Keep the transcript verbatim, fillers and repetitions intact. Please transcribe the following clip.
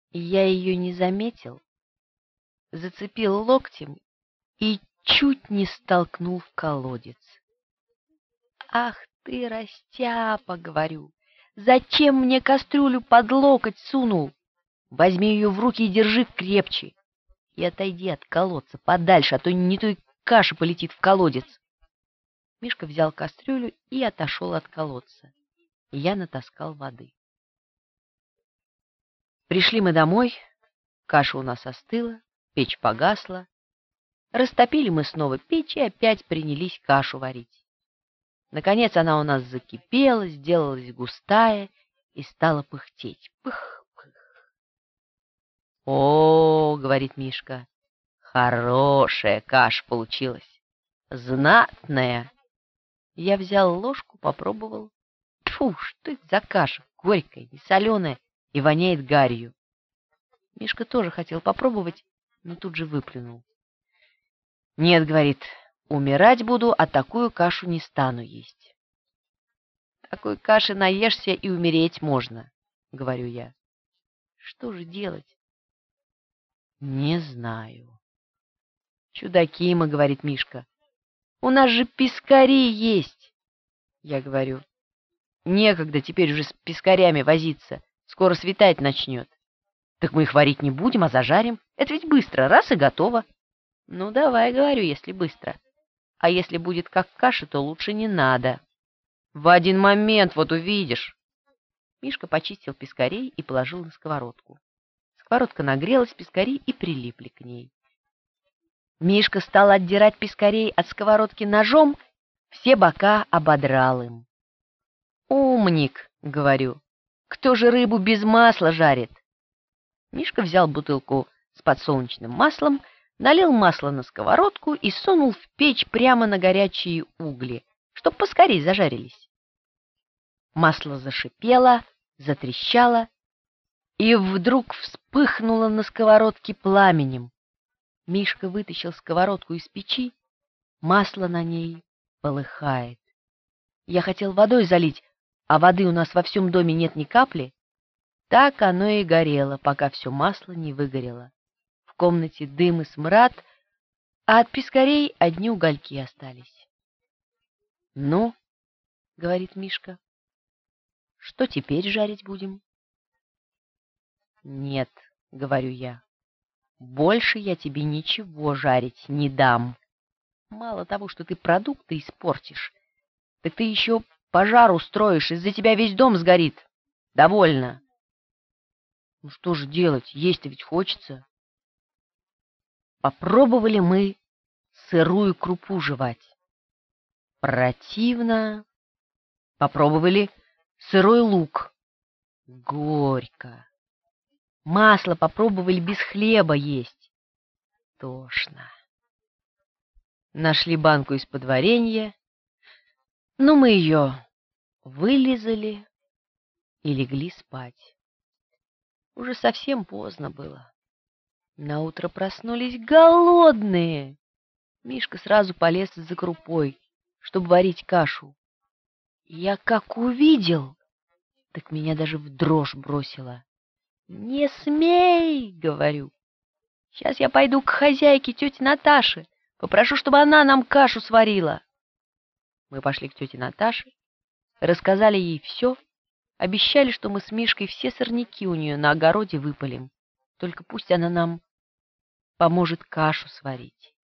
Я ее не заметил, зацепил локтем и чуть не столкнул в колодец. «Ах ты, растяпа!» — говорю. «Зачем мне кастрюлю под локоть сунул? Возьми ее в руки и держи крепче. И отойди от колодца подальше, а то не то и каша полетит в колодец». Мишка взял кастрюлю и отошел от колодца. Я натаскал воды. Пришли мы домой, каша у нас остыла, печь погасла. Растопили мы снова печь и опять принялись кашу варить. Наконец она у нас закипела, сделалась густая и стала пыхтеть. Пых, пых. «О, — говорит Мишка, — хорошая каша получилась, знатная». Я взял ложку, попробовал. Тьфу, что это за каша? Горькая, несоленая и воняет гарью. Мишка тоже хотел попробовать, но тут же выплюнул. «Нет, — говорит, — умирать буду, а такую кашу не стану есть». «Такой каши наешься и умереть можно, — говорю я. Что же делать?» «Не знаю». «Чудаки мы, — говорит Мишка, — у нас же пескари есть». Я говорю: «Некогда теперь уже с пескарями возиться, скоро светать начнет». «Так мы их варить не будем, а зажарим. Это ведь быстро, раз и готово». «Ну, давай, — говорю, — если быстро. А если будет как каша, то лучше не надо». «В один момент, вот увидишь». Мишка почистил пескарей и положил на сковородку. Сковородка нагрелась, пескари и прилипли к ней. Мишка стал отдирать пескарей от сковородки ножом, все бока ободрал им. «Умник, — говорю, — кто же рыбу без масла жарит?» Мишка взял бутылку с подсолнечным маслом, налил масло на сковородку и сунул в печь прямо на горячие угли, чтоб поскорей зажарились. Масло зашипело, затрещало и вдруг вспыхнуло на сковородке пламенем. Мишка вытащил сковородку из печи, масло на ней полыхает. Я хотел водой залить, а воды у нас во всем доме нет ни капли. Так оно и горело, пока все масло не выгорело. В комнате дым и смрад, а от пескарей одни угольки остались. «Ну, — говорит Мишка, — что теперь жарить будем?» «Нет, — говорю я, — больше я тебе ничего жарить не дам. Мало того, что ты продукты испортишь, так ты еще пожар устроишь, из-за тебя весь дом сгорит. Довольно». «Ну что же делать, есть-то ведь хочется». Попробовали мы сырую крупу жевать. Противно. Попробовали сырой лук. Горько. Масло попробовали без хлеба есть. Тошно. Нашли банку из-под варенья. Ну, мы ее вылизали и легли спать. Уже совсем поздно было. Наутро проснулись голодные. Мишка сразу полез за крупой, чтобы варить кашу. Я как увидел, так меня даже в дрожь бросило. «Не смей, — говорю, — сейчас я пойду к хозяйке, тете Наташе, попрошу, чтобы она нам кашу сварила». Мы пошли к тете Наташе, рассказали ей все, обещали, что мы с Мишкой все сорняки у нее на огороде выпалим, только пусть она нам поможет кашу сварить.